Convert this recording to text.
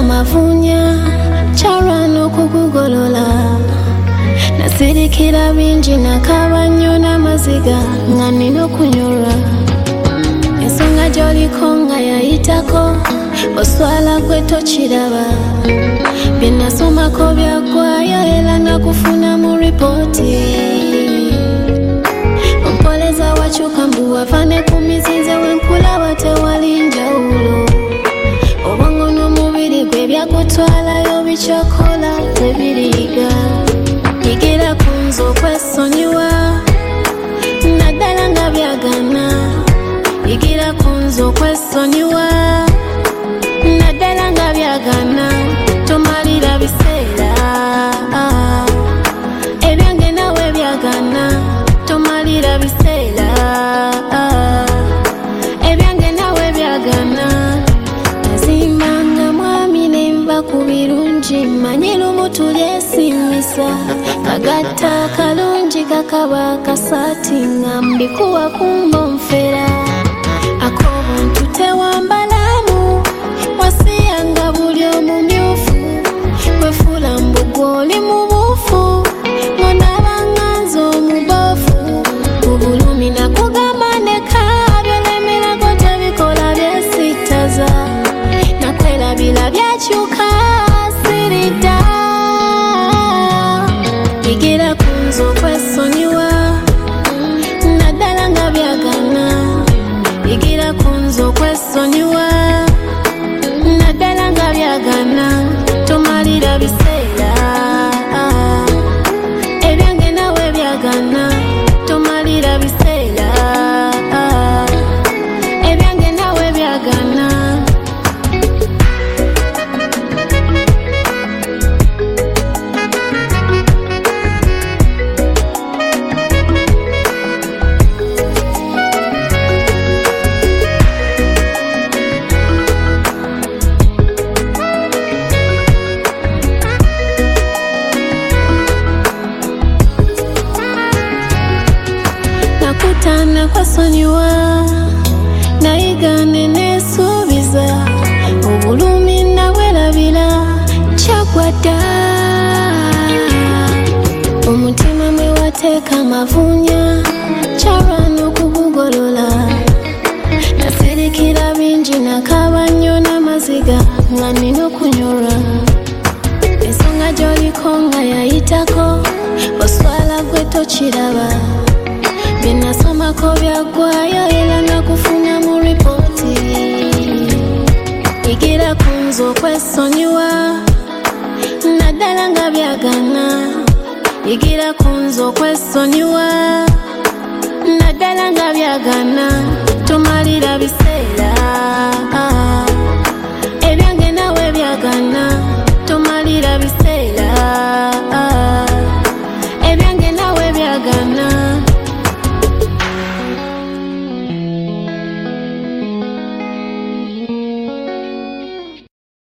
mavunya charano kukugolola nasirikira bingi nakabanyo n'amaziga nga nina okunyolwa ensonga gy'oliko nga yayitako oswala gwe tokiraba bye nasomako byaggwayo era nakufuna mu ripooti ompoleza wakyuka mbu wava ne ku mizinze wenkulaba tewali njawulo obwongo n'omubiri gwe byakutwalayo bikyakola tebiriiga yigira ku nze okwesonyiwa naddala nga byagana yigira ku nze okwesonyiwa naddala nga byagana tomalira biseera ebyange nawe byagana tomalira biseera ebyange nawe byagana nazimbanga mwami nemba ku birungi manyi lumu tulyesimisa kagatta kalungi kakaba kasaati nga mbikuwa kumbo nfera akobuntu tewambalamu wasiyanga buli omumyufu wefula mbugwa oli mu bufu ngonabanganza omubofu ubulumi nakugamba ndeka byolemerako tebikola byesitaza nakwelabira byakyuka sirida yigira ku nze okwesonyiwa naddala nga byagana yigira ku nze okwesonyiwa naddala nga byagana tomalira biseera ebyange nawe byagana tomalira biseera ebyange nawe byagana nakutana kwasonyiwa nayigane nesuubiza obulumi nawelabira kyagwadda omutima mwe wateeka mavunya kyalwana okugugolola nasirikira bingi nakaba nnyo n'amaziga nga nina okunyolwa ensonga gy'oliko nga yayitako oswala gwe tokiraba bye nasomako byaggwayo era nakufuna mu ripooti yigira ku nze okwesonyiwa naddala nga byagana yigira ku nze okwesonyiwa naddala nga byagana tomalira biseera